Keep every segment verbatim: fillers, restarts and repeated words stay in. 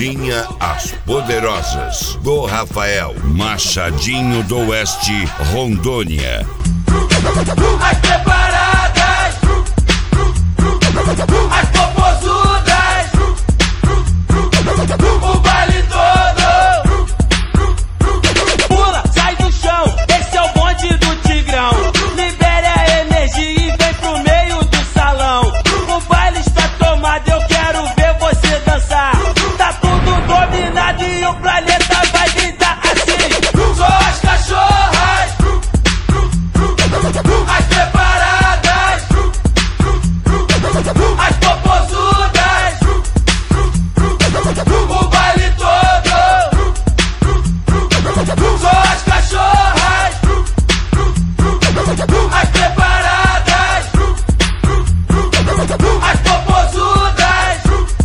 Machadinha as Poderosas, do Rafael Machadinho do Oeste, Rondônia. As preparadas, as popozudas, o baile todo. Pula, sai do chão, esse é o bonde do Tigrão. Libere a energia e vem pro meio do salão. O baile está tomado, eu quero ver você dançar. Tá tudo dominado e o planeta vai gritar assim. Só as cachorras, as preparadas, as popozudas, o baile todo. Só as cachorras, as preparadas, as popozudas,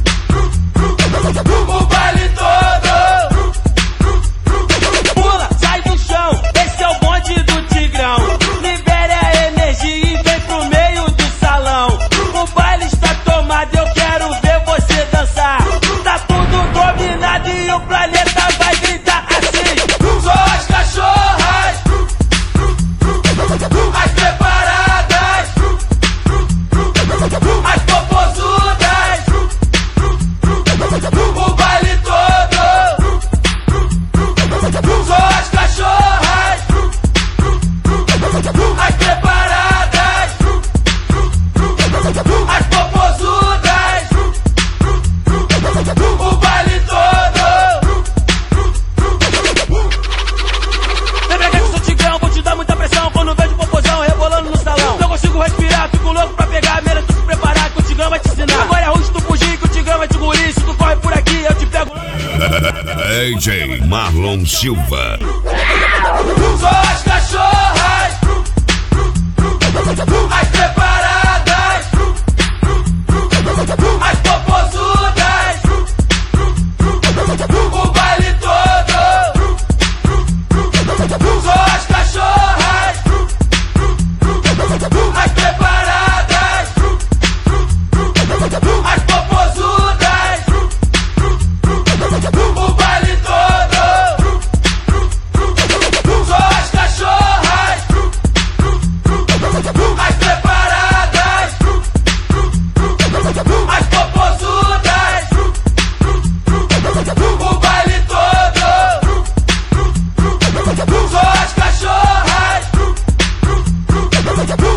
o baile todo. Pula, sai do chão, esse é o bonde do Tigrão. Libere a energia e vem pro meio do salão. O baile está tomado, eu quero ver você dançar. Tá tudo dominado e o planeta vai gritar assim. Só as cachorras, as preparadas, as popozudas, o baile todo. Só as cachorras, as preparadas, as popozudas, o baile todo. Lembra que eu sou Tigrão, vou te dar muita pressão. Quando vejo popozão rebolando no salão, não consigo respirar, fico louco pra pegar a mira. Tu se preparar que o Tigrão vai te ensinar. Agora é ruim se tu fugir, que o Tigrão vai te engolir. Se tu corre por aqui, eu te pego. D J Marlon Silva. Só as cachorras, as preparadas, as popozudas, o baile todo. Só as cachorras, as preparadas, as popozudas, o baile todo. Só as cachorras, as preparadas, as popozudas, o baile todo. Só as cachorras,